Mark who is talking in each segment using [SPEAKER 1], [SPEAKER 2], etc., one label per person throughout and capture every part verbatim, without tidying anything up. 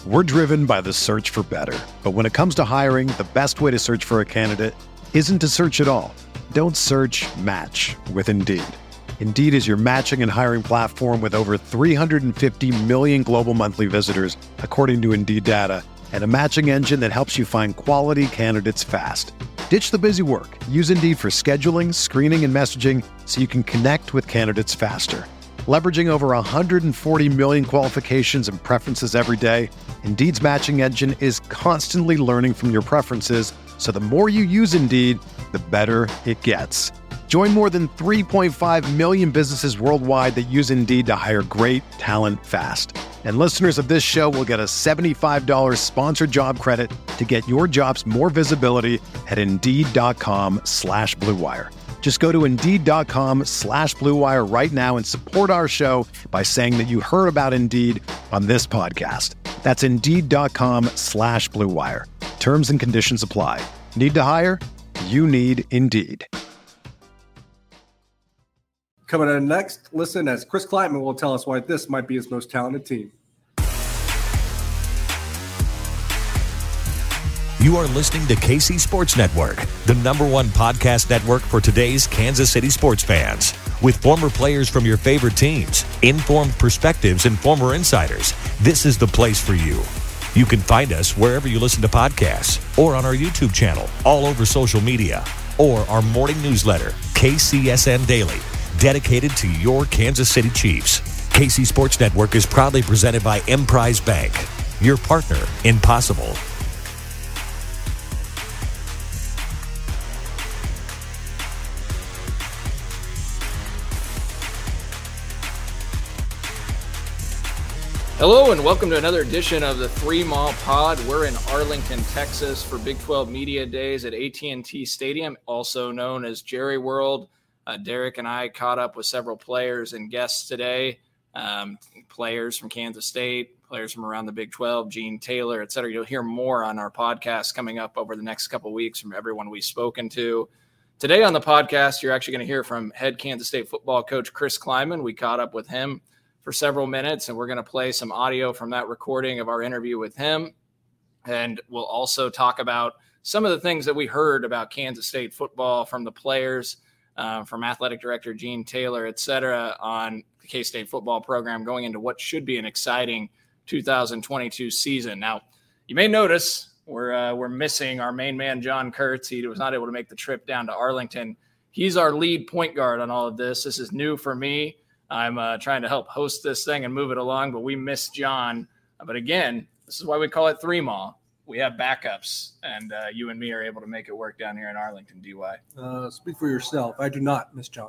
[SPEAKER 1] We're driven by the search for better. But when it comes to hiring, the best way to search for a candidate isn't to search at all. Don't search, match with Indeed. Indeed is your matching and hiring platform with over three hundred fifty million global monthly visitors, according to Indeed data, and a matching engine that helps you find quality candidates fast. Ditch the busy work. Use Indeed for scheduling, screening, and messaging so you can connect with candidates faster. Leveraging over one hundred forty million qualifications and preferences every day, Indeed's matching engine is constantly learning from your preferences, so the more you use Indeed, the better it gets. Join more than three point five million businesses worldwide that use Indeed to hire great talent fast. And listeners of this show will get a seventy-five dollars sponsored job credit to get your jobs more visibility at Indeed.com slash Blue Wire. Just go to Indeed.com slash Blue Wire right now and support our show by saying that you heard about Indeed on this podcast. That's Indeed.com slash Blue Wire. Terms and conditions apply. Need to hire? You need Indeed.
[SPEAKER 2] Coming in next, listen as Chris Klieman will tell us why this might be his most talented team.
[SPEAKER 3] You are listening to K C Sports Network, the number one podcast network for today's Kansas City sports fans. With former players from your favorite teams, informed perspectives, and former insiders, this is the place for you. You can find us wherever you listen to podcasts or on our YouTube channel, all over social media, or our morning newsletter, K C S N Daily, dedicated to your Kansas City Chiefs. K C Sports Network is proudly presented by Emprise Bank, your partner in possible.
[SPEAKER 4] Hello and welcome to another edition of the Three Mall Pod. We're in Arlington, Texas for Big twelve Media Days at A T and T Stadium, also known as Jerry World. Uh, Derek and I caught up with several players and guests today, um, players from Kansas State, players from around the Big twelve, Gene Taylor, et cetera. You'll hear more on our podcast coming up over the next couple of weeks from everyone we've spoken to. Today on the podcast, you're actually going to hear from head Kansas State football coach Chris Klieman. We caught up with him for several minutes, and we're going to play some audio from that recording of our interview with him. And we'll also talk about some of the things that we heard about Kansas State football from the players, uh, from athletic director Gene Taylor, et cetera, on the K-State football program going into what should be an exciting two thousand twenty-two season. Now, you may notice we're, uh, we're missing our main man, John Kurtz. He was not able to make the trip down to Arlington. He's our lead point guard on all of this. This is new for me. I'm uh, trying to help host this thing and move it along, but we miss John. But again, this is why we call it Three Mall. We have backups, and uh, you and me are able to make it work down here in Arlington, D Y.
[SPEAKER 2] Uh, speak for yourself. I do not miss John.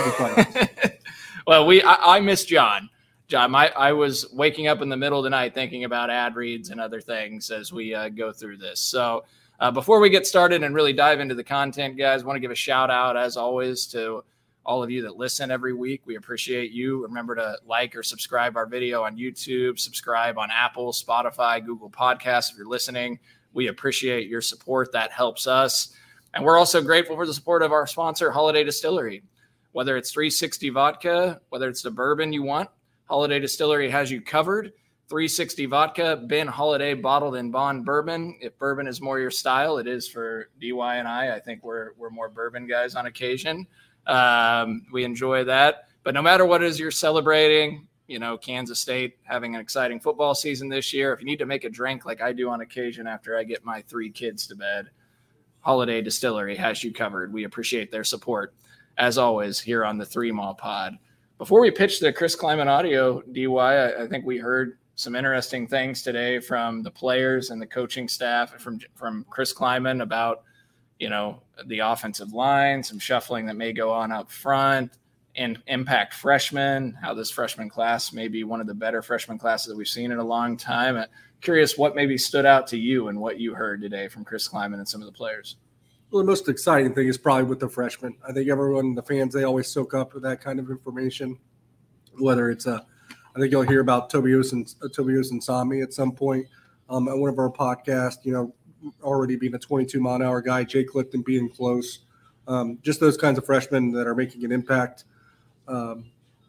[SPEAKER 4] Well, we I, I miss John. John, I, I was waking up in the middle of the night thinking about ad reads and other things as we uh, go through this. So uh, before we get started and really dive into the content, guys, I want to give a shout out, as always, to all of you that listen every week. We appreciate you. Remember to like or subscribe our video on YouTube, subscribe on Apple, Spotify, Google Podcasts if you're listening. We appreciate your support. That helps us. And we're also grateful for the support of our sponsor, Holiday Distillery. Whether it's three sixty vodka, whether it's the bourbon you want, Holiday Distillery has you covered. three sixty vodka, Ben Holiday bottled in bond bourbon. If bourbon is more your style, it is for D Y and I. I think we're we're more bourbon guys on occasion. Um, we enjoy that, but no matter what it is you're celebrating, you know, Kansas State having an exciting football season this year. If you need to make a drink like I do on occasion after I get my three kids to bed, Holiday Distillery has you covered. We appreciate their support as always here on the Three Mall Pod. Before we pitch the Chris Klieman audio, D Y, I, I think we heard some interesting things today from the players and the coaching staff, from, from Chris Klieman about, you know, the offensive line, some shuffling that may go on up front, and impact freshmen, how this freshman class may be one of the better freshman classes that we've seen in a long time. I'm curious what maybe stood out to you and what you heard today from Chris Klieman and some of the players.
[SPEAKER 2] Well, the most exciting thing is probably with the freshmen. I think everyone, the fans, they always soak up with that kind of information, whether it's a, I think you'll hear about Tobias and uh, Tobias and Sami at some point um, at one of our podcasts, you know, already being a twenty-two mile an hour guy, Jake Clifton being close, um, just those kinds of freshmen that are making an impact. Um,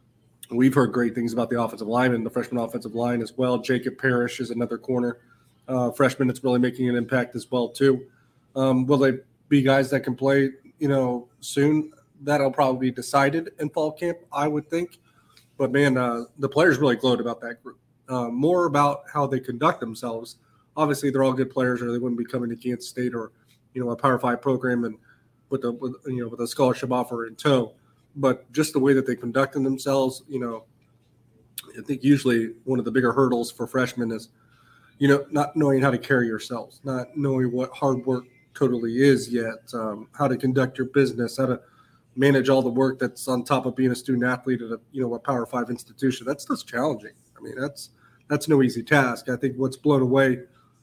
[SPEAKER 2] We've heard great things about the offensive lineman, the freshman offensive line as well. Jacob Parrish is another corner uh, freshman that's really making an impact as well too. Um, will they be guys that can play, you know, soon? That'll probably be decided in fall camp, I would think. But man, uh, the players really glowed about that group. Uh, more about how they conduct themselves. Obviously, they're all good players, or they wouldn't be coming to Kansas State or, you know, a Power Five program and with a with, you know with a scholarship offer in tow. But just the way that they conducted themselves, you know, I think usually one of the bigger hurdles for freshmen is, you know, not knowing how to carry yourselves, not knowing what hard work totally is yet, um, how to conduct your business, how to manage all the work that's on top of being a student athlete at a, you know, a Power Five institution. That's just challenging. I mean, that's that's no easy task. I think what's blown away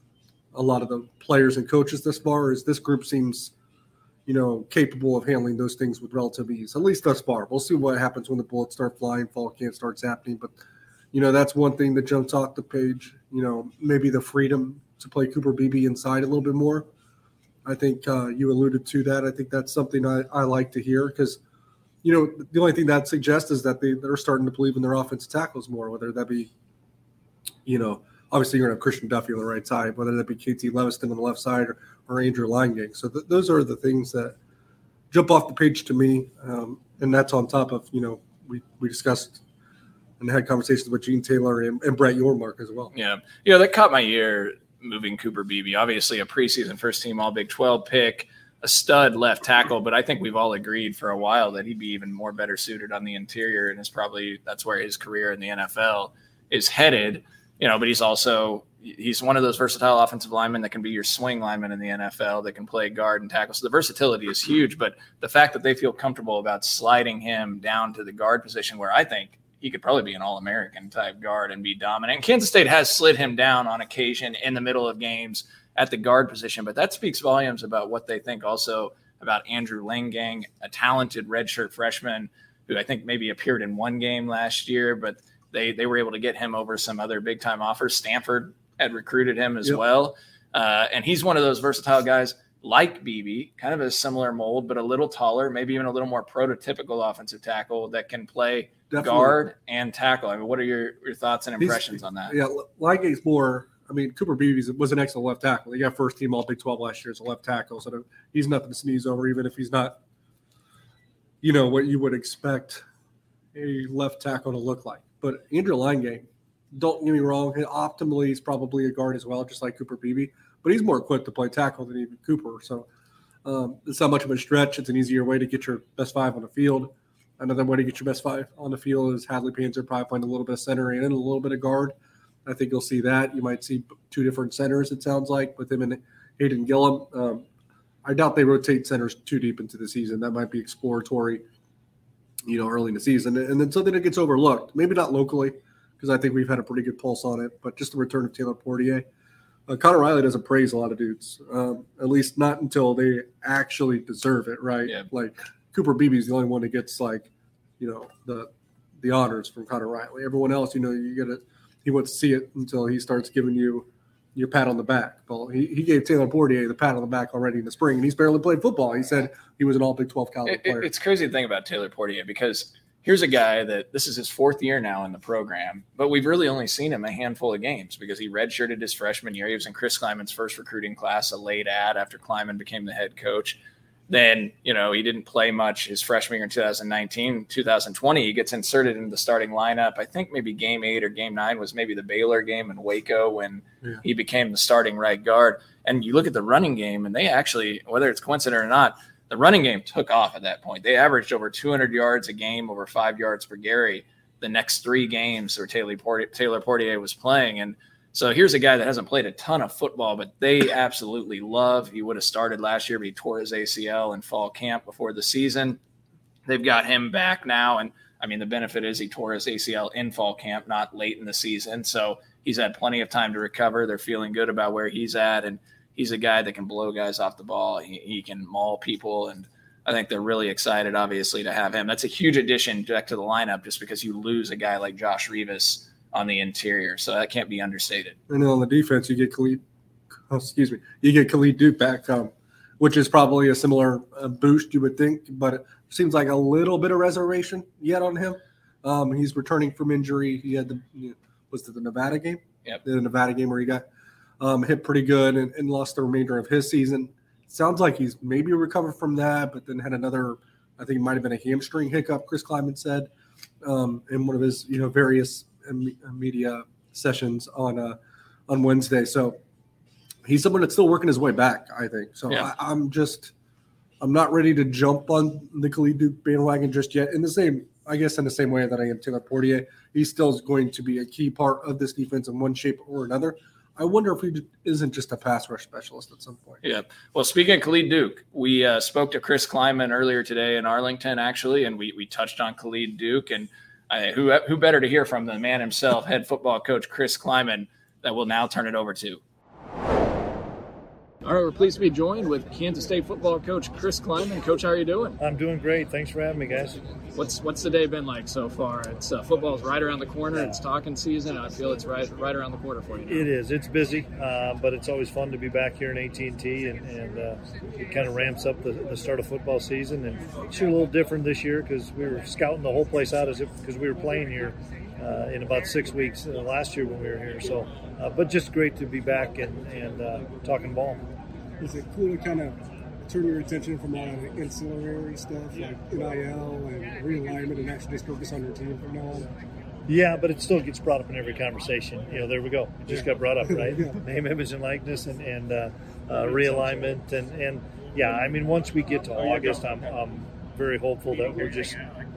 [SPEAKER 2] a lot of the players and coaches this far is this group seems, you know, capable of handling those things with relative ease, at least thus far. We'll see what happens when the bullets start flying, fall camp starts happening. But, you know, that's one thing that jumps off the page, you know, maybe the freedom to play Cooper Beebe inside a little bit more. I think uh, you alluded to that. I think that's something I, I like to hear because, you know, the only thing that suggests is that they, they're starting to believe in their offensive tackles more, whether that be, you know, obviously you're going to have Christian Duffy on the right side, whether that be K T Leviston on the left side or, or Andrew Langang. So th- those are the things that jump off the page to me. Um, and that's on top of, you know, we, we discussed and had conversations with Gene Taylor and, and Brett Yormark as well.
[SPEAKER 4] Yeah. Yeah, that caught my ear moving Cooper Beebe. Obviously a preseason first team all Big twelve pick, a stud left tackle, but I think we've all agreed for a while that he'd be even more better suited on the interior, and is probably that's where his career in the N F L is headed. You know, but he's also he's one of those versatile offensive linemen that can be your swing lineman in the N F L, that can play guard and tackle. So the versatility is huge, but the fact that they feel comfortable about sliding him down to the guard position, where I think he could probably be an All-American type guard and be dominant. And Kansas State has slid him down on occasion in the middle of games at the guard position, but that speaks volumes about what they think also about Andrew Langang, a talented redshirt freshman who I think maybe appeared in one game last year, but They they were able to get him over some other big-time offers. Stanford had recruited him as yep. well. Uh, and he's one of those versatile guys like Beebe, kind of a similar mold, but a little taller, maybe even a little more prototypical offensive tackle that can play Definitely. guard and tackle. I mean, what are your, your thoughts and impressions
[SPEAKER 2] he's,
[SPEAKER 4] on that?
[SPEAKER 2] Yeah, Langang's more – I mean, Cooper Beebe was an excellent left tackle. He got first team all Big twelve last year as a left tackle, so he's nothing to sneeze over, even if he's not, you know, what you would expect a left tackle to look like. But Andrew Langang, don't get me wrong, optimally he's probably a guard as well, just like Cooper Beebe. But he's more equipped to play tackle than even Cooper. So um, it's not much of a stretch. It's an easier way to get your best five on the field. Another way to get your best five on the field is Hadley Panzer probably playing a little bit of center and a little bit of guard. I think you'll see that. You might see two different centers, it sounds like, with him and Hayden Gillum. Um, I doubt they rotate centers too deep into the season. That might be exploratory, you know, early in the season. And then something that gets overlooked, maybe not locally, because I think we've had a pretty good pulse on it, but just the return of Taylor Portier. Uh, Connor Riley doesn't praise a lot of dudes, um, at least not until they actually deserve it, right?
[SPEAKER 4] Yeah.
[SPEAKER 2] Like Cooper Beebe is the only one that gets, like, you know, the the honors from Connor Riley. Everyone else, you know, you get it. He wants to see it until he starts giving you your pat on the back. Well, he, he gave Taylor Portier the pat on the back already in the spring, and he's barely played football. He said he was an all Big twelve caliber
[SPEAKER 4] it,
[SPEAKER 2] player.
[SPEAKER 4] It's crazy to think about Taylor Portier, because here's a guy that this is his fourth year now in the program, but we've really only seen him a handful of games because he redshirted his freshman year. He was in Chris Kleiman's first recruiting class, a late ad after Kleiman became the head coach. Then, you know, he didn't play much his freshman year in two thousand nineteen, two thousand twenty. He gets inserted into the starting lineup. I think maybe game eight or game nine was maybe the Baylor game in Waco when yeah. he became the starting right guard. And you look at the running game, and they actually, whether it's coincident or not, the running game took off at that point. They averaged over two hundred yards a game, over five yards per carry the next three games where Taylor Portier, Taylor Portier was playing. And so here's a guy that hasn't played a ton of football, but they absolutely love. He would have started last year, but he tore his A C L in fall camp before the season. They've got him back now. And, I mean, the benefit is he tore his A C L in fall camp, not late in the season. So he's had plenty of time to recover. They're feeling good about where he's at. And he's a guy that can blow guys off the ball. He, he can maul people. And I think they're really excited, obviously, to have him. That's a huge addition back to the lineup just because you lose a guy like Josh Rivas on the interior. So that can't be understated.
[SPEAKER 2] And then on the defense, you get Khalid, oh, excuse me, you get Khalid Duke back, um, which is probably a similar uh, boost, you would think, but it seems like a little bit of reservation yet on him. Um, he's returning from injury. He had the was it the Nevada game?
[SPEAKER 4] Yep.
[SPEAKER 2] The Nevada game where he got um, hit pretty good and, and lost the remainder of his season. Sounds like he's maybe recovered from that, but then had another. I think it might have been a hamstring hiccup. Chris Kleiman said um, in one of his you know various media sessions on uh, on Wednesday. So he's someone that's still working his way back, I think. So
[SPEAKER 4] yeah.
[SPEAKER 2] I, I'm just I'm not ready to jump on the Khalid Duke bandwagon just yet. In the same, I guess, in the same way that I am Taylor Poitier, he still is going to be a key part of this defense in one shape or another. I wonder if he isn't just a pass rush specialist at some point.
[SPEAKER 4] Yeah. Well, speaking of Khalid Duke, we uh, spoke to Chris Kleiman earlier today in Arlington, actually, and we we touched on Khalid Duke. And uh, who who better to hear from than the man himself, head football coach Chris Kleiman, that we'll now turn it over to. All right, we're pleased to be joined with Kansas State football coach Chris Kleiman. Coach, how are you doing?
[SPEAKER 5] I'm doing great. Thanks for having me, guys.
[SPEAKER 4] What's what's the day been like so far? It's uh, football's right around the corner. It's talking season. I feel it's right right around the corner for you now.
[SPEAKER 5] It is. It's busy, uh, but it's always fun to be back here in A T and T, and, and uh, it kind of ramps up the, the start of football season. And it's a little different this year because we were scouting the whole place out as if because we were playing here uh, in about six weeks uh, last year when we were here. So, uh, but just great to be back and and uh, talking ball.
[SPEAKER 6] Is it cool to kind of turn your attention from all the ancillary stuff like N I L and realignment and actually just focus on your team from now on?
[SPEAKER 5] Yeah, but it still gets brought up in every conversation. You know, there we go. It just
[SPEAKER 6] yeah.
[SPEAKER 5] got brought up, right?
[SPEAKER 6] yeah.
[SPEAKER 5] Name, image, and likeness, and, and uh, uh, realignment, and, and yeah. I mean, once we get to August, I'm I'm very hopeful that we'll just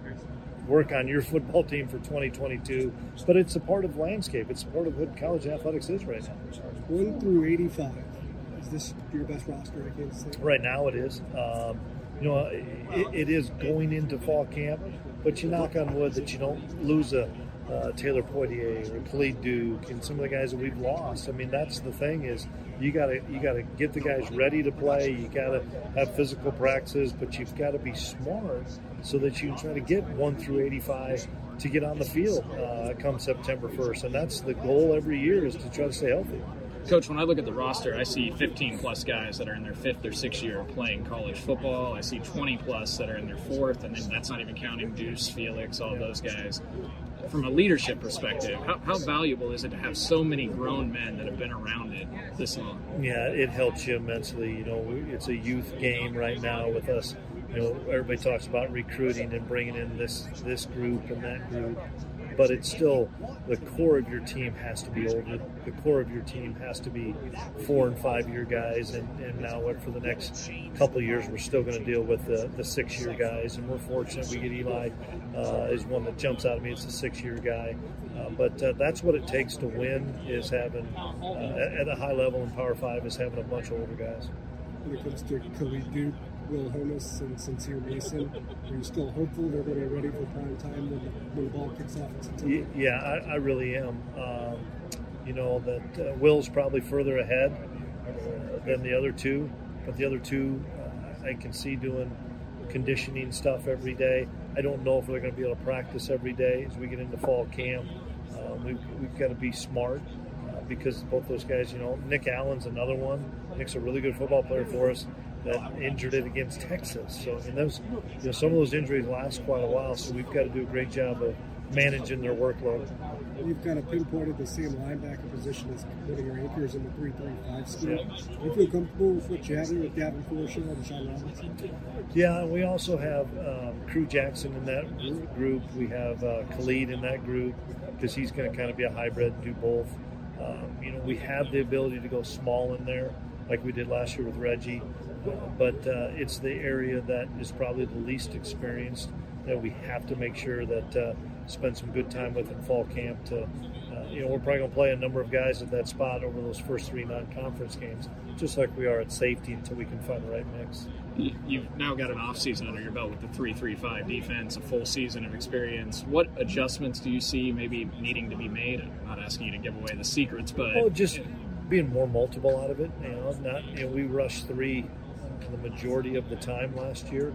[SPEAKER 5] work on your football team for twenty twenty-two. But it's a part of the landscape. It's a part of what college athletics is right now.
[SPEAKER 6] One through eighty-five. Is this your best roster at Kansas State?
[SPEAKER 5] Right now it is. Um, you know, it, it is going into fall camp, but you knock on wood that you don't lose a uh, Taylor Poitier or Khalid Duke and some of the guys that we've lost. I mean, that's the thing is you gotta you gotta get the guys ready to play. You gotta have physical practices, but you've got to be smart so that you can try to get one through eighty-five to get on the field uh, come September first. And that's the goal every year is to try to stay healthy.
[SPEAKER 7] Coach, when I look at the roster, I see fifteen plus guys that are in their fifth or sixth year of playing college football. I see twenty plus that are in their fourth, and then that's not even counting Deuce, Felix, all those guys. From a leadership perspective, how, how valuable is it to have so many grown men that have been around it this long?
[SPEAKER 5] Yeah, it helps you immensely. You know, it's a youth game right now with us. You know, everybody talks about recruiting and bringing in this this group and that group. But it's still, the core of your team has to be older. The core of your team has to be four and five year guys. And, and now what for the next couple of years, we're still going to deal with the, the six year guys. And we're fortunate we get Eli uh, is one that jumps out at me. It's a six year guy. Uh, but uh, that's what it takes to win is having, uh, at a high level in Power Five, is having a bunch of older guys.
[SPEAKER 6] When it comes to Khalid Duke, Will Holmes, and Sincere Mason, are you still hopeful they're going to be ready for prime time when the, when the ball kicks off in September?
[SPEAKER 5] Yeah, I, I really am. Um, you know, that uh, Will's probably further ahead uh, than the other two, but the other two uh, I can see doing conditioning stuff every day. I don't know if they're going to be able to practice every day as we get into fall camp. Um, we've, we've got to be smart uh, because both those guys, you know, Nick Allen's another one. Nick's a really good football player for us that injured it against Texas. So, and those, you know, some of those injuries last quite a while, so we've got to do a great job of managing their workload.
[SPEAKER 6] You've kind of pinpointed the same linebacker position as one of your anchors in the three three five scheme.
[SPEAKER 5] Yeah.
[SPEAKER 6] Do you feel comfortable with what you have here with Gavin Forshaw and Sean Robinson?
[SPEAKER 5] Yeah, and we also have um, Crew Jackson in that group. We have uh, Khalid in that group because he's going to kind of be a hybrid and do both. Um, you know, we have the ability to go small in there like we did last year with Reggie. But uh, it's the area that is probably the least experienced that we have to make sure that uh, spend some good time with in fall camp. To uh, you know, we're probably going to play a number of guys at that spot over those first three non-conference games, just like we are at safety until we can find the right mix.
[SPEAKER 7] You've now got an offseason under your belt with the three three five defense, a full season of experience. What adjustments do you see maybe needing to be made? I'm not asking you to give away the secrets, but
[SPEAKER 5] well, just being more multiple out of it. You know, not you know, we rushed three the majority of the time last year,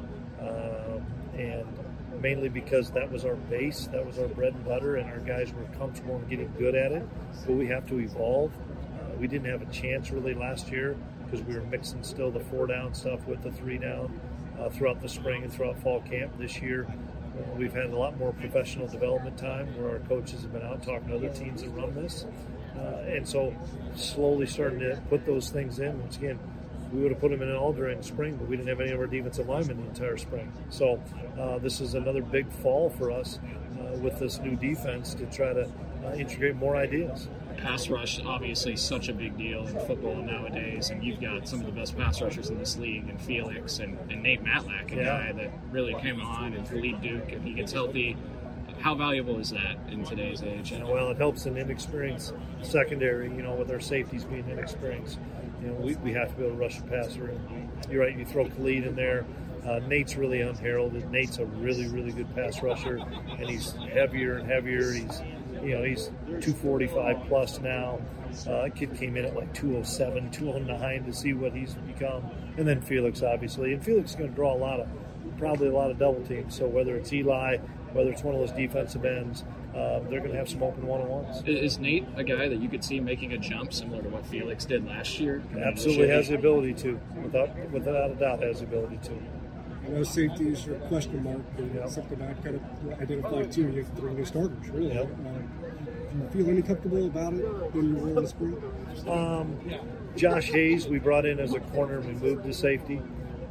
[SPEAKER 5] um, and mainly because that was our base, that was our bread and butter, and our guys were comfortable in getting good at it. But we have to evolve. Uh, we didn't have a chance really last year because we were mixing still the four down stuff with the three down uh, throughout the spring and throughout fall camp. This year, Uh, we've had a lot more professional development time where our coaches have been out talking to other teams that run this. Uh, and so slowly starting to put those things in. Once again, we would have put them in all during spring, but we didn't have any of our defensive linemen the entire spring. So uh, this is another big fall for us uh, with this new defense to try to uh, integrate more ideas.
[SPEAKER 7] Pass rush, obviously such a big deal in football nowadays, and you've got some of the best pass rushers in this league, and Felix and, and Nate Matlack, a
[SPEAKER 5] yeah.
[SPEAKER 7] guy that really came on, and Khalid Duke, if he gets healthy. How valuable is that in today's age?
[SPEAKER 5] And well, it helps an inexperienced secondary, you know, with our safeties being inexperienced. You know, we, we have to be able to rush the passer. And you're right, you throw Khalid in there. Uh, Nate's really unheralded. Nate's a really, really good pass rusher, and he's heavier and heavier. He's, you know, he's two forty-five plus now. Uh, kid came in at like two oh seven, two oh nine to see what he's become. And then Felix, obviously. And Felix is going to draw a lot of, probably a lot of double teams. So whether it's Eli, whether it's one of those defensive ends, uh, they're going to have some open one-on-ones.
[SPEAKER 7] Is Nate a guy that you could see making a jump similar to what Felix did last year?
[SPEAKER 5] Absolutely has the ability to, without without a doubt has the ability to.
[SPEAKER 6] I know safety is your question mark, and yep. something I kind of identified too. You have three new starters, really.
[SPEAKER 5] Yep.
[SPEAKER 6] Uh, do you feel any comfortable about it when you were in the spring?
[SPEAKER 5] Um, Josh Hayes, we brought in as a corner, we moved to safety.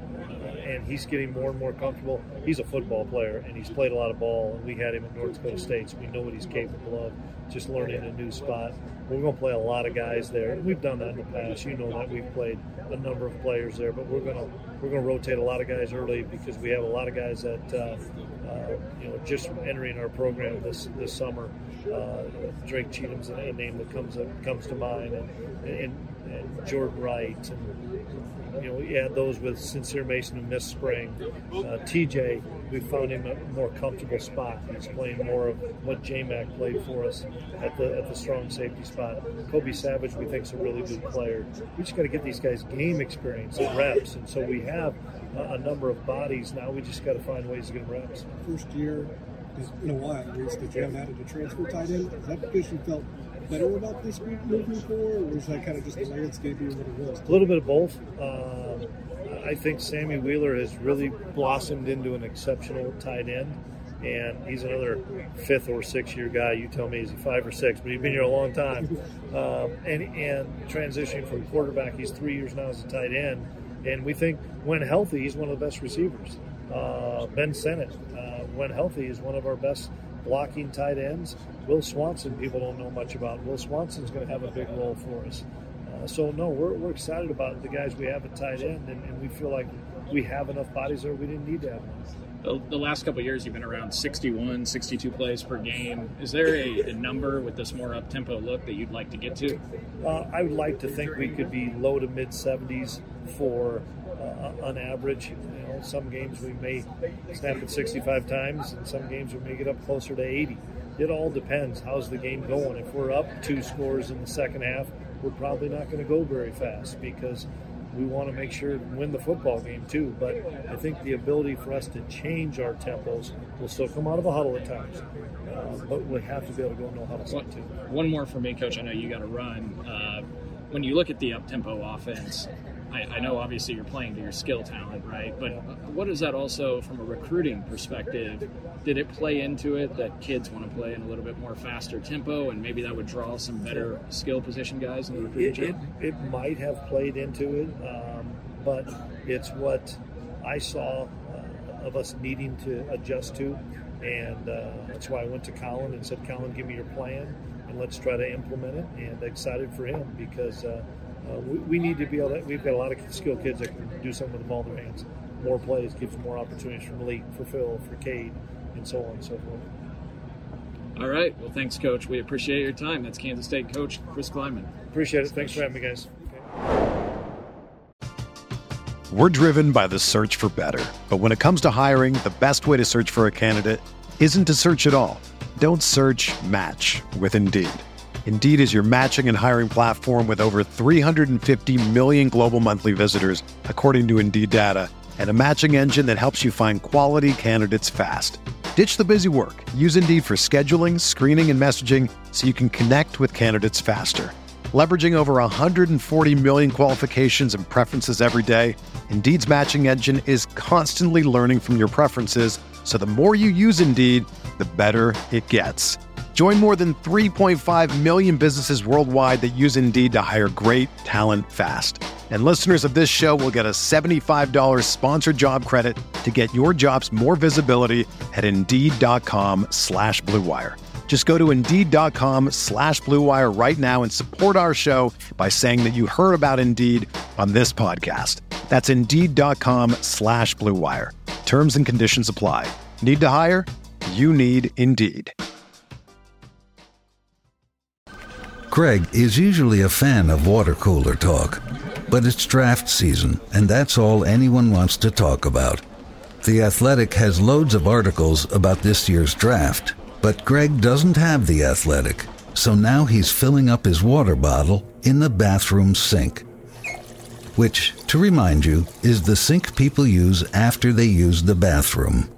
[SPEAKER 5] And he's getting more and more comfortable. He's a football player, and he's played a lot of ball, and we had him at North Dakota State, so we know what he's capable of, just learning a new spot. We're going to play a lot of guys there. We've done that in the past. You know that. We've played a number of players there, but we're going to we're going to rotate a lot of guys early because we have a lot of guys that, uh, uh, you know, just entering our program this this summer. Uh, Drake Cheatham's a name that comes up, comes to mind, and, and, and Jordan Wright, and you know, we had those with Sincere Mason who missed spring. Uh, T J, we found him a more comfortable spot. He's playing more of what J-Mac played for us at the at the strong safety spot. Kobe Savage, we think, is a really good player. We just got to get these guys game experience and reps, and so we have a, a number of bodies now. We just got to find ways to get them reps.
[SPEAKER 6] First year, in a while at least, that you haven't added a transfer tight end. Is that because you felt better about this group moving forward, or is that kind of just the landscape being what it was?
[SPEAKER 5] A little bit of both. Um, I think Sammy Wheeler has really blossomed into an exceptional tight end, and he's another fifth or sixth year guy. You tell me, is he five or six? But he's been here a long time. Um, and and transitioning from quarterback, he's three years now as a tight end, and we think when healthy, he's one of the best receivers. Uh, Ben Sennett, uh, when healthy, is one of our best blocking tight ends. Will Swanson, people don't know much about. Will Swanson's going to have a big role for us. Uh, so, no, we're, we're excited about the guys we have at tight end, and, and we feel like we have enough bodies there we didn't need to have them.
[SPEAKER 7] The, the last couple of years, you've been around sixty-one, sixty-two plays per game. Is there a, a number with this more up-tempo look that you'd like to get to?
[SPEAKER 5] Uh, I would like to think we could be low to mid-seventies for uh, on average. You know, some games we may snap it sixty-five times, and some games we may get up closer to eighty. It all depends. How's the game going? If we're up two scores in the second half, we're probably not going to go very fast because we want to make sure to win the football game too. But I think the ability for us to change our tempos will still come out of a huddle at times. Uh, but we have to be able to go no huddle too.
[SPEAKER 7] One more for me, Coach. I know you got to run. Uh, when you look at the up-tempo offense, I, I know obviously you're playing to your skill talent, right? But what is that also from a recruiting perspective? Did it play into it that kids want to play in a little bit more faster tempo, and maybe that would draw some better skill position guys in the recruiting?
[SPEAKER 5] It, it, it might have played into it, um, but it's what I saw uh, of us needing to adjust to, and uh, that's why I went to Colin and said, Colin, give me your plan, and let's try to implement it, and excited for him because uh, uh, we, we need to be able to, we've got a lot of skilled kids that can do something with the ball in their hands. More plays gives more opportunities for Malik, for Phil, for Cade, and so on and so forth.
[SPEAKER 7] All right. Well, thanks, Coach. We appreciate your time. That's Kansas State coach Chris Klieman.
[SPEAKER 5] Appreciate it. Thanks for having me, guys.
[SPEAKER 1] Okay. We're driven by the search for better. But when it comes to hiring, the best way to search for a candidate isn't to search at all. Don't search, match with Indeed. Indeed is your matching and hiring platform with over three hundred fifty million global monthly visitors, according to Indeed data, and a matching engine that helps you find quality candidates fast. Ditch the busy work. Use Indeed for scheduling, screening, and messaging so you can connect with candidates faster. Leveraging over one hundred forty million qualifications and preferences every day, Indeed's matching engine is constantly learning from your preferences So the more you use Indeed, the better it gets. Join more than three point five million businesses worldwide that use Indeed to hire great talent fast. And listeners of this show will get a seventy-five dollars sponsored job credit to get your jobs more visibility at Indeed.com slash Blue Wire. Just go to Indeed.com slash Blue Wire right now and support our show by saying that you heard about Indeed on this podcast. That's Indeed.com slash Blue Wire. Terms and conditions apply. Need to hire? You need Indeed.
[SPEAKER 8] Craig is usually a fan of water cooler talk, but it's draft season, and that's all anyone wants to talk about. The Athletic has loads of articles about this year's draft, but Greg doesn't have The Athletic, so now he's filling up his water bottle in the bathroom sink. Which, to remind you, is the sink people use after they use the bathroom.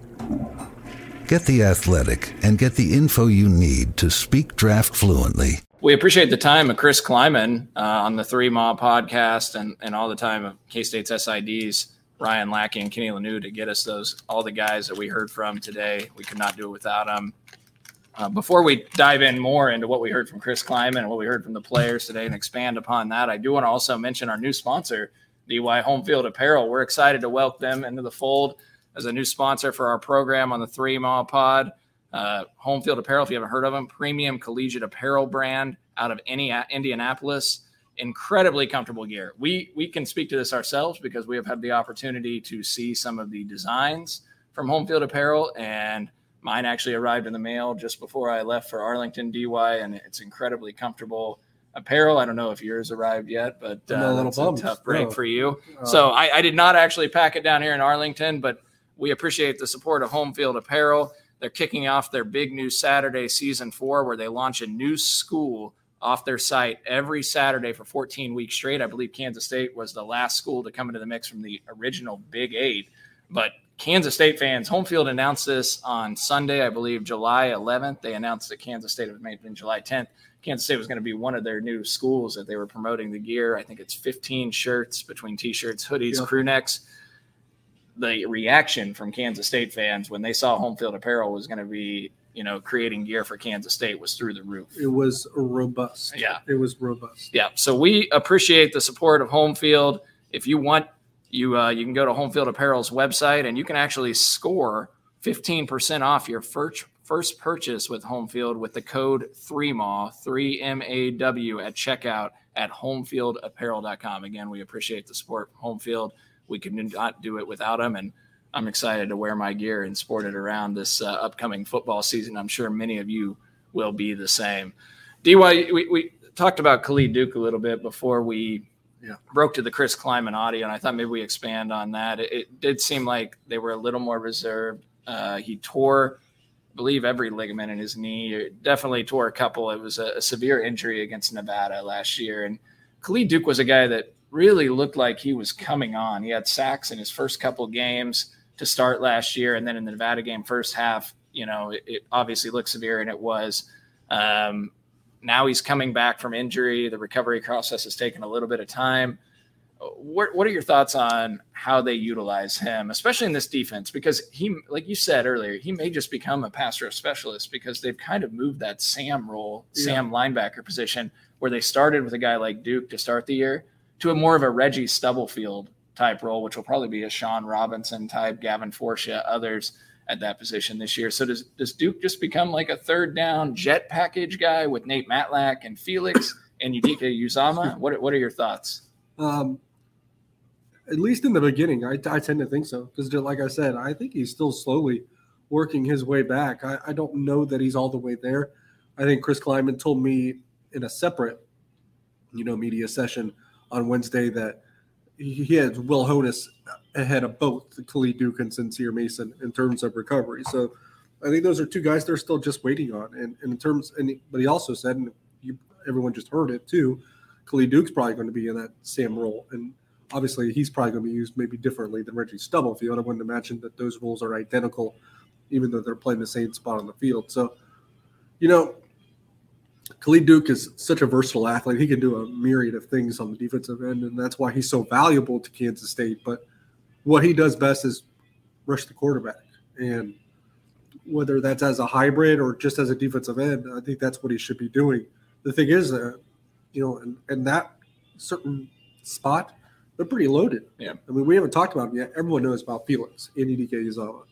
[SPEAKER 8] Get The Athletic and get the info you need to speak draft fluently.
[SPEAKER 4] We appreciate the time of Chris Kleiman uh, on the Three Mile podcast and, and all the time of K-State's S I Ds, Ryan Lackey and Kenny Lanu, to get us those all the guys that we heard from today. We could not do it without them. Uh, before we dive in more into what we heard from Chris Kleiman and what we heard from the players today and expand upon that, I do want to also mention our new sponsor, D Y Home Field Apparel. We're excited to welcome them into the fold as a new sponsor for our program on the Three Mile Pod. Uh, Home Field Apparel, if you haven't heard of them, premium collegiate apparel brand out of Indianapolis. Incredibly comfortable gear. We we can speak to this ourselves because we have had the opportunity to see some of the designs from Home Field Apparel, and mine actually arrived in the mail just before I left for Arlington, D Y, and it's incredibly comfortable apparel. I don't know if yours arrived yet, but uh,
[SPEAKER 2] a
[SPEAKER 4] that's
[SPEAKER 2] bummed.
[SPEAKER 4] a tough break
[SPEAKER 2] no.
[SPEAKER 4] for you.
[SPEAKER 2] Uh,
[SPEAKER 4] so I, I did not actually pack it down here in Arlington, but we appreciate the support of Home Field Apparel. They're kicking off their big new Saturday season four, where they launch a new school off their site every Saturday for fourteen weeks straight. I believe Kansas State was the last school to come into the mix from the original Big Eight. But Kansas State fans, Home Field announced this on Sunday, I believe July eleventh. They announced that Kansas State was made in July tenth. Kansas State was going to be one of their new schools that they were promoting the gear. I think it's fifteen shirts between T-shirts, hoodies,
[SPEAKER 2] Yep.
[SPEAKER 4] crew necks. The reaction from Kansas State fans when they saw Home Field Apparel was going to be, you know, creating gear for Kansas State was through the roof.
[SPEAKER 2] It was robust.
[SPEAKER 4] Yeah.
[SPEAKER 2] It was robust.
[SPEAKER 4] Yeah. So we appreciate the support of Home Field. If you want, you uh, you can go to Home Field Apparel's website and you can actually score fifteen percent off your first first purchase with Home Field with the code three M A W, three M A W at checkout at home field apparel dot com. Again, we appreciate the support from Home Field. We could not do it without them, and I'm excited to wear my gear and sport it around this uh, upcoming football season. I'm sure many of you will be the same. D Y, we, we talked about Khalid Duke a little bit before we yeah. broke to the Chris Kleiman audio, and I thought maybe we expand on that. It, it did seem like they were a little more reserved. Uh, he tore, I believe, every ligament in his knee. It definitely tore a couple. It was a, a severe injury against Nevada last year, and Khalid Duke was a guy that really looked like he was coming on. He had sacks in his first couple games to start last year, and then in the Nevada game first half, you know, it, it obviously looked severe, and it was. Um, now he's coming back from injury. The recovery process has taken a little bit of time. What, what are your thoughts on how they utilize him, especially in this defense? Because he, like you said earlier, he may just become a pass rush specialist because they've kind of moved that Sam role, yeah. Sam linebacker position, where they started with a guy like Duke to start the year, to a more of a Reggie Stubblefield type role, which will probably be a Sean Robinson type, Gavin Forcia, others at that position this year. So does, does Duke just become like a third down jet package guy with Nate Matlack and Felix and Udika Uzama? What, what are your thoughts?
[SPEAKER 2] Um, at least in the beginning, I, I tend to think so. Because like I said, I think he's still slowly working his way back. I, I don't know that he's all the way there. I think Chris Kleiman told me in a separate, you know, media session on Wednesday that he had Will Honus ahead of both Khalid Duke and Sincere Mason in terms of recovery. So I think those are two guys they're still just waiting on. And, and in terms, and but he also said, and you, everyone just heard it too, Khalid Duke's probably going to be in that Sam role. And obviously he's probably going to be used maybe differently than Reggie Stubblefield. I wouldn't imagine that those roles are identical, even though they're playing the same spot on the field. So, you know, Khalid Duke is such a versatile athlete. He can do a myriad of things on the defensive end, and that's why he's so valuable to Kansas State. But what he does best is rush the quarterback. And whether that's as a hybrid or just as a defensive end, I think that's what he should be doing. The thing is, uh, you know, in, in that certain spot, they're pretty loaded.
[SPEAKER 4] Yeah.
[SPEAKER 2] I mean, we haven't talked about him yet. Everyone knows about Felix, N D K Uzomah.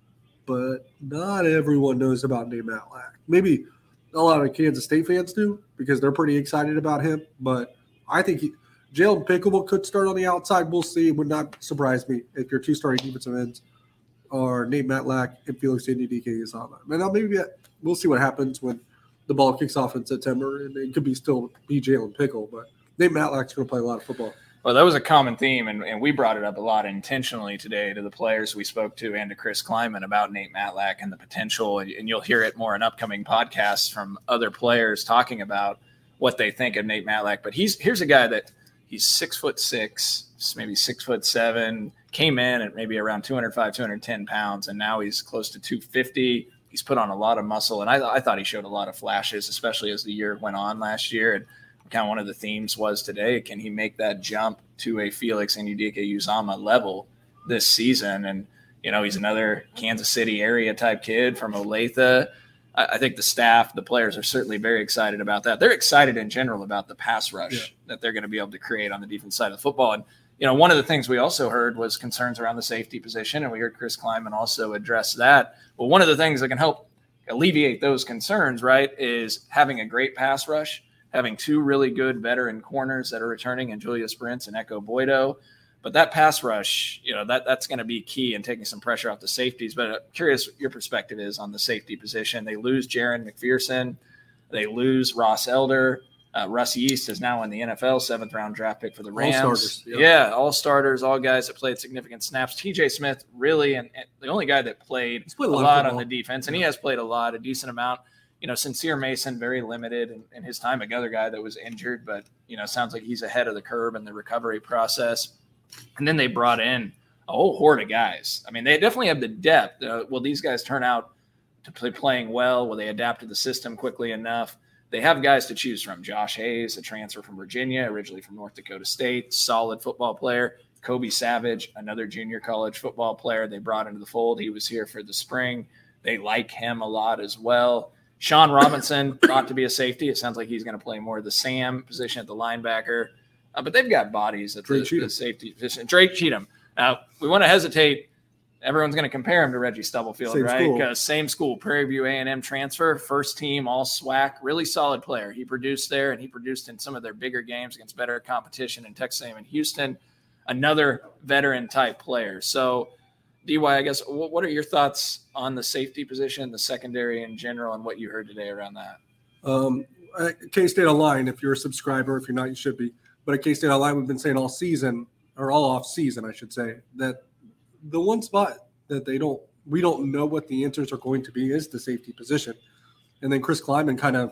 [SPEAKER 2] But not everyone knows about Nate Matlack. Maybe a lot of Kansas State fans do because they're pretty excited about him. But I think he, Jalen Pickleball could start on the outside. We'll see. It would not surprise me if your two starting defensive ends are Nate Matlack and Felix N D K Uzomah. And now maybe we'll see what happens when the ball kicks off in September. And it could be still be Jalen Pickle. But Nate Matlack's going to play a lot of football.
[SPEAKER 4] Well, that was a common theme, and, and we brought it up a lot intentionally today to the players we spoke to and to Chris Kleiman about Nate Matlack and the potential, and, and you'll hear it more in upcoming podcasts from other players talking about what they think of Nate Matlack. But he's here's a guy that he's six foot six, maybe six foot seven, came in at maybe around two hundred five, two hundred ten pounds, and now he's close to two fifty. He's put on a lot of muscle, and I, I thought he showed a lot of flashes, especially as the year went on last year. And kind of one of the themes was today, can he make that jump to a Felix N D K Uzomah level this season? And, you know, he's another Kansas City area type kid from Olathe. I, I think the staff, the players are certainly very excited about that. They're excited in general about the pass rush yeah. that they're going to be able to create on the defense side of the football. And, you know, one of the things we also heard was concerns around the safety position, and we heard Chris Kleiman also address that. Well, one of the things that can help alleviate those concerns, right, is having a great pass rush, having two really good veteran corners that are returning in Julius Brents and Echo Boydo. But that pass rush, you know, that that's going to be key in taking some pressure off the safeties. But I'm curious what your perspective is on the safety position. They lose Jaron McPherson. They lose Ross Elder. Uh, Russ Yeast is now in the N F L, seventh round draft pick for the Rams.
[SPEAKER 2] All starters. Yeah.
[SPEAKER 4] yeah, all starters, all guys that played significant snaps. T J Smith, really, and, and the only guy that played, played a, a lot, lot on the defense, and yeah. he has played a lot, a decent amount. You know, Sincere Mason, very limited in, in his time. Another guy that was injured, but, you know, sounds like he's ahead of the curve in the recovery process. And then they brought in a whole horde of guys. I mean, they definitely have the depth. Uh, will these guys turn out to play playing well? Will they adapt to the system quickly enough? They have guys to choose from. Josh Hayes, a transfer from Virginia, originally from North Dakota State, solid football player. Kobe Savage, another junior college football player they brought into the fold. He was here for the spring. They like him a lot as well. Sean Robinson, thought to be a safety. It sounds like he's going to play more of the Sam position at the linebacker. Uh, but they've got bodies at the, the safety position. Drake Cheatham. Now, we want to hesitate. Everyone's going to compare him to Reggie Stubblefield, same right? Because same school, Prairie View A and M transfer, first team, all SWAC, really solid player. He produced there, and he produced in some of their bigger games against better competition in Texas A and M and Houston. Another veteran-type player. So, D Y, I guess, what are your thoughts on the safety position, the secondary in general, and what you heard today around that?
[SPEAKER 2] Um, at K-State Online, if you're a subscriber, if you're not, you should be. But at K-State Online, we've been saying all season, or all off season, I should say, that the one spot that they don't, we don't know what the answers are going to be is the safety position. And then Chris Kleiman kind of,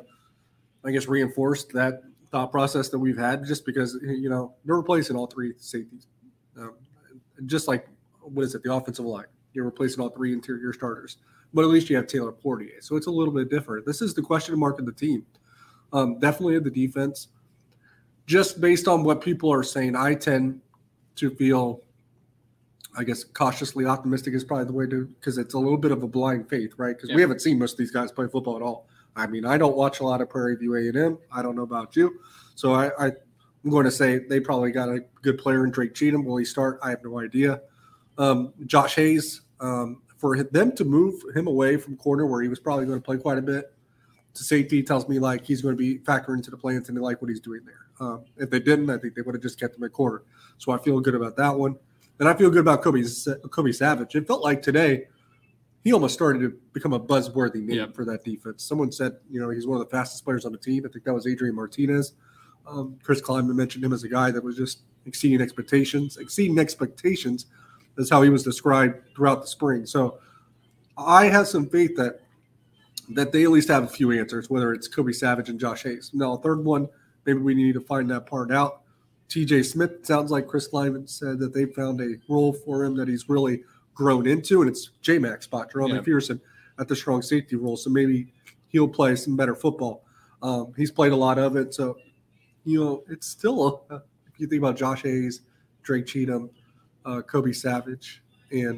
[SPEAKER 2] I guess, reinforced that thought process that we've had just because, you know, they're replacing all three safeties. Um, just like, what is it, the offensive line. You're replacing all three interior starters. But at least you have Taylor Portier. So it's a little bit different. This is the question mark of the team. Um, definitely the defense. Just based on what people are saying, I tend to feel, I guess, cautiously optimistic is probably the way to, because it's a little bit of a blind faith, right? Because yeah. we haven't seen most of these guys play football at all. I mean, I don't watch a lot of Prairie View A and M. I don't know about you. So I, I, I'm going to say they probably got a good player in Drake Cheatham. Will he start? I have no idea. Um, Josh Hayes, um, for them to move him away from corner where he was probably going to play quite a bit to safety tells me like he's going to be factored into the plans and they like what he's doing there. Um, if they didn't, I think they would have just kept him at corner. So I feel good about that one. And I feel good about Kobe, Kobe Savage. It felt like today he almost started to become a buzzworthy name yep. for that defense. Someone said, you know, he's one of the fastest players on the team. I think that was Adrian Martinez. Um, Chris Kleiman mentioned him as a guy that was just exceeding expectations. Exceeding expectations is how he was described throughout the spring. So I have some faith that that they at least have a few answers, whether it's Kobe Savage and Josh Hayes. Now, a third one, maybe we need to find that part out. T J Smith, sounds like Chris Kleiman said that they found a role for him that he's really grown into, and it's J-Mac spot, Jerome yeah. McPherson at the strong safety role. So maybe he'll play some better football. Um, he's played a lot of it. So, you know, it's still, a, if you think about Josh Hayes, Drake Cheatham, uh, Kobe Savage, and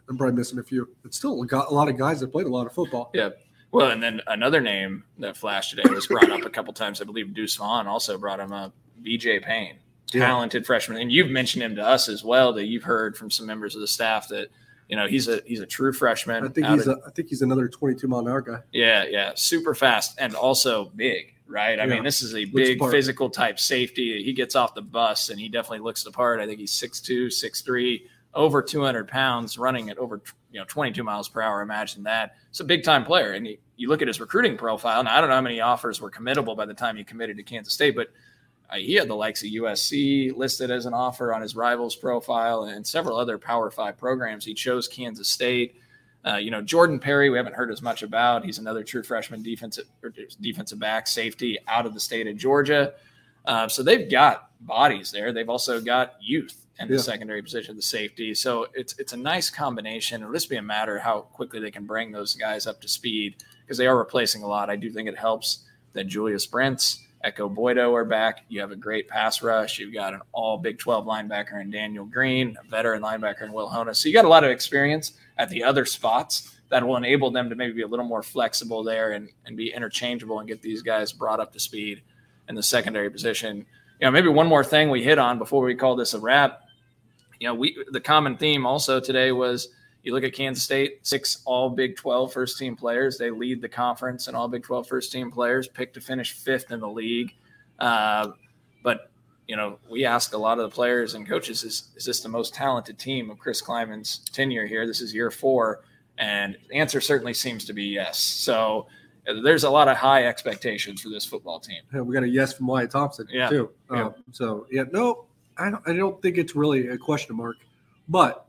[SPEAKER 2] I'm probably missing a few. It's still got a lot of guys that played a lot of football.
[SPEAKER 4] Yeah. Well, and then another name that flashed today was brought up a couple times. I believe Deuce Vaughn also brought him up. B J Payne, talented yeah. freshman, and you've mentioned him to us as well. That you've heard from some members of the staff that you know he's a he's a true freshman.
[SPEAKER 2] I think he's of, a, I think he's another twenty-two mile an hour guy.
[SPEAKER 4] Yeah, yeah, super fast and also big. Right. I yeah. mean, this is a big physical type safety. He gets off the bus and he definitely looks the part. I think he's six two, six three, over two hundred pounds, running at over you know twenty-two miles per hour. Imagine that. It's a big time player. And you, you look at his recruiting profile. Now, I don't know how many offers were committable by the time he committed to Kansas State, but uh, he had the likes of U S C listed as an offer on his rivals profile and several other Power Five programs. He chose Kansas State. Uh, you know, Jordan Perry, we haven't heard as much about. He's another true freshman defensive or defensive back safety out of the state of Georgia. Uh, so they've got bodies there. They've also got youth in the yeah. secondary position, the safety. So it's it's a nice combination. It'll just be a matter of how quickly they can bring those guys up to speed because they are replacing a lot. I do think it helps that Julius Brents, Echo Boydo are back. You have a great pass rush. You've got an all Big twelve linebacker in Daniel Green, a veteran linebacker in Will Honas. So you got a lot of experience at the other spots that will enable them to maybe be a little more flexible there and, and be interchangeable and get these guys brought up to speed in the secondary position. You know, maybe one more thing we hit on before we call this a wrap. You know, we the common theme also today was you look at Kansas State, six all Big twelve first team players. They lead the conference and all Big twelve first team players, picked to finish fifth in the league. Uh, but, you know, we asked a lot of the players and coaches, is, is this the most talented team of Chris Klieman's tenure here? This is year four. And the answer certainly seems to be yes. So uh, there's a lot of high expectations for this football team.
[SPEAKER 2] Yeah, we got a yes from Wyatt Thompson, yeah. too. Yeah. Um, so, yeah, no, I don't, I don't think it's really a question mark. But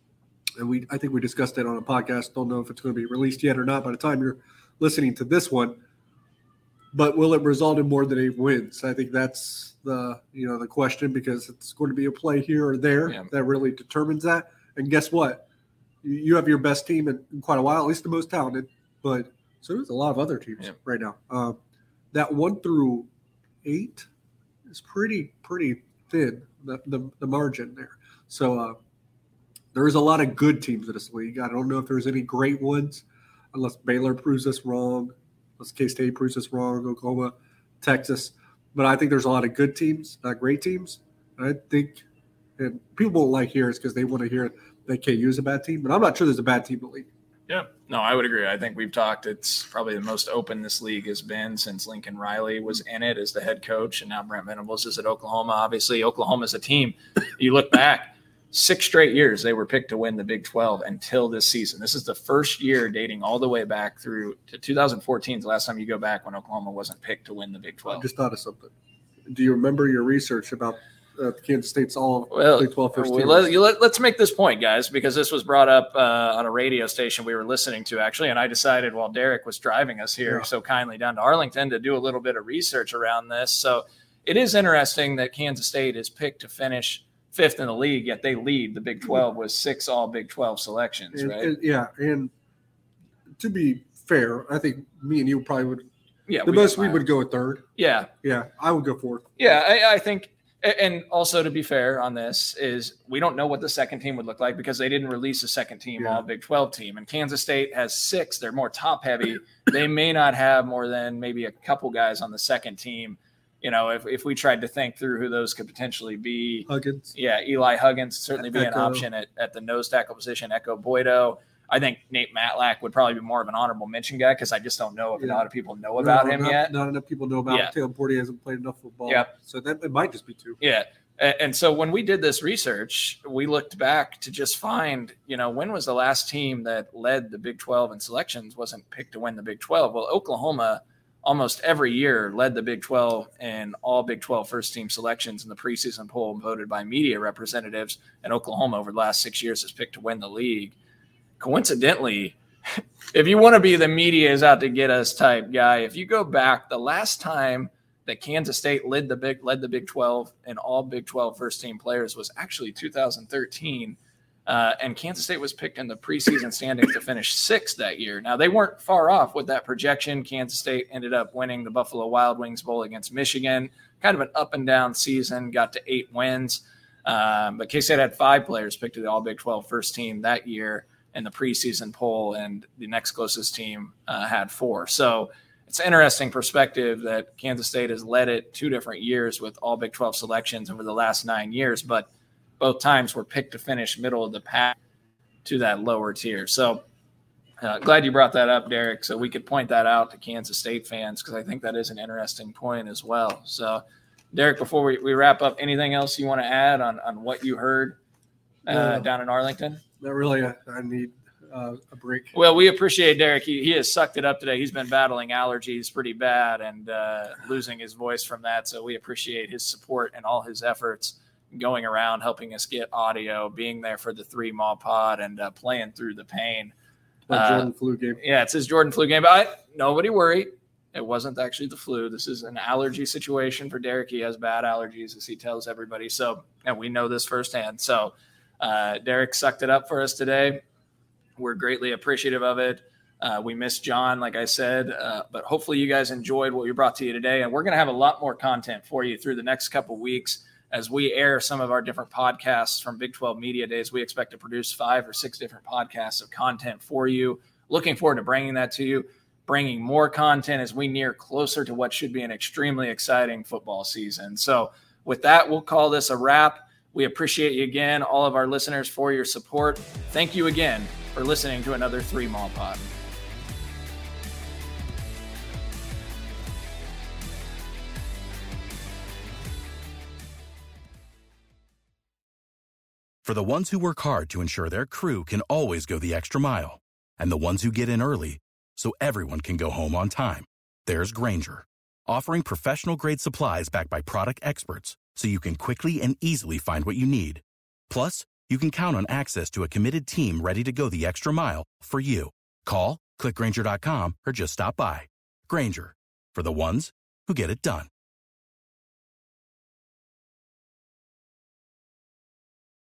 [SPEAKER 2] and we I think we discussed it on a podcast. Don't know if it's going to be released yet or not by the time you're listening to this one. But will it result in more than eight wins? I think that's the you know the question because it's going to be a play here or there yeah. that really determines that. And guess what? You have your best team in, in quite a while, at least the most talented. But so there's a lot of other teams yeah. right now. Um, that one through eight is pretty pretty thin. The the, the margin there. So. Uh, There is a lot of good teams in this league. I don't know if there's any great ones, unless Baylor proves us wrong, unless K-State proves us wrong, Oklahoma, Texas. But I think there's a lot of good teams, not great teams. I think, and people won't like hear it because they want to hear that K U is a bad team. But I'm not sure there's a bad team in the league.
[SPEAKER 4] Yeah, no, I would agree. I think we've talked. It's probably the most open this league has been since Lincoln Riley was in it as the head coach, and now Brent Venables is at Oklahoma. Obviously, Oklahoma's a team. You look back. Six straight years they were picked to win the Big twelve until this season. This is the first year dating all the way back through to two thousand fourteen, the last time you go back when Oklahoma wasn't picked to win the Big twelve.
[SPEAKER 2] I just thought of something. Do you remember your research about uh, Kansas State's all
[SPEAKER 4] well,
[SPEAKER 2] Big twelve first
[SPEAKER 4] we
[SPEAKER 2] team?
[SPEAKER 4] Let, let, let's make this point, guys, because this was brought up uh, on a radio station we were listening to, actually, and I decided while Derek was driving us here
[SPEAKER 2] yeah.
[SPEAKER 4] so kindly down to Arlington to do a little bit of research around this. So it is interesting that Kansas State is picked to finish fifth in the league, yet they lead the Big twelve with six all Big twelve selections,
[SPEAKER 2] and,
[SPEAKER 4] right?
[SPEAKER 2] And, yeah, and to be fair, I think me and you probably would
[SPEAKER 4] yeah,
[SPEAKER 2] the
[SPEAKER 4] we
[SPEAKER 2] most we would go at third.
[SPEAKER 4] Yeah.
[SPEAKER 2] Yeah, I would go fourth.
[SPEAKER 4] Yeah, I, I think and also to be fair on this is we don't know what the second team would look like because they didn't release a second team
[SPEAKER 2] yeah.
[SPEAKER 4] all Big twelve team. And Kansas State has six. They're more top heavy. They may not have more than maybe a couple guys on the second team. You know, if, if we tried to think through who those could potentially be.
[SPEAKER 2] Huggins.
[SPEAKER 4] Yeah, Eli Huggins certainly be
[SPEAKER 2] Echo.
[SPEAKER 4] an option at, at the nose tackle position. Echo Boydo. I think Nate Matlack would probably be more of an honorable mention guy because I just don't know if yeah. a lot of people know about
[SPEAKER 2] no,
[SPEAKER 4] him
[SPEAKER 2] not,
[SPEAKER 4] yet.
[SPEAKER 2] Not enough people know about
[SPEAKER 4] yeah.
[SPEAKER 2] him. Taylor Porty hasn't played enough football.
[SPEAKER 4] Yeah.
[SPEAKER 2] So that it might just be two.
[SPEAKER 4] Yeah. And so when we did this research, we looked back to just find, you know, when was the last team that led the Big twelve in selections wasn't picked to win the Big twelve? Well, Oklahoma almost every year led the Big twelve in all Big twelve first team selections in the preseason poll voted by media representatives. And Oklahoma over the last six years has picked to win the league. Coincidentally, if you want to be the media is out to get us type guy, if you go back, the last time that Kansas State led the Big led the Big twelve and all Big twelve first team players was actually two thousand thirteen. Uh, and Kansas State was picked in the preseason standings to finish sixth that year. Now, they weren't far off with that projection. Kansas State ended up winning the Buffalo Wild Wings Bowl against Michigan. Kind of an up and down season, got to eight wins. Um, but K-State had five players picked to the all Big twelve first team that year. in the preseason poll, and the next closest team uh, had four. So it's an interesting perspective that Kansas State has led it two different years with all Big twelve selections over the last nine years, but both times were picked to finish middle of the pack to that lower tier. So uh, glad you brought that up, Derek, so we could point that out to Kansas State fans, because I think that is an interesting point as well. So, Derek, before we, we wrap up, anything else you want to add on, on what you heard uh, uh, down in Arlington?
[SPEAKER 2] Not really. I, I need uh, a break.
[SPEAKER 4] Well, we appreciate Derek. He, he has sucked it up today. He's been battling allergies pretty bad and uh, losing his voice from that. So we appreciate his support and all his efforts going around, helping us get audio, being there for the three mall pod, and uh, playing through the pain.
[SPEAKER 2] Uh, Jordan flu game.
[SPEAKER 4] Yeah, it's his Jordan flu game. But I, nobody worry. It wasn't actually the flu. This is an allergy situation for Derek. He has bad allergies, as he tells everybody. So, and we know this firsthand. So, uh, Derek sucked it up for us today. We're greatly appreciative of it. Uh, we missed John, like I said, uh, but hopefully you guys enjoyed what we brought to you today. And we're going to have a lot more content for you through the next couple weeks as we air some of our different podcasts from Big twelve Media Days. We expect to produce five or six different podcasts of content for you. Looking forward to bringing that to you, bringing more content as we near closer to what should be an extremely exciting football season. So with that, we'll call this a wrap. We appreciate you again, all of our listeners, for your support. Thank you again for listening to another Three Mall Pod.
[SPEAKER 9] For the ones who work hard to ensure their crew can always go the extra mile, and the ones who get in early so everyone can go home on time, there's Grainger, offering professional-grade supplies backed by product experts so you can quickly and easily find what you need. Plus, you can count on access to a committed team ready to go the extra mile for you. Call, click Grainger dot com, or just stop by. Grainger, for the ones who get it done.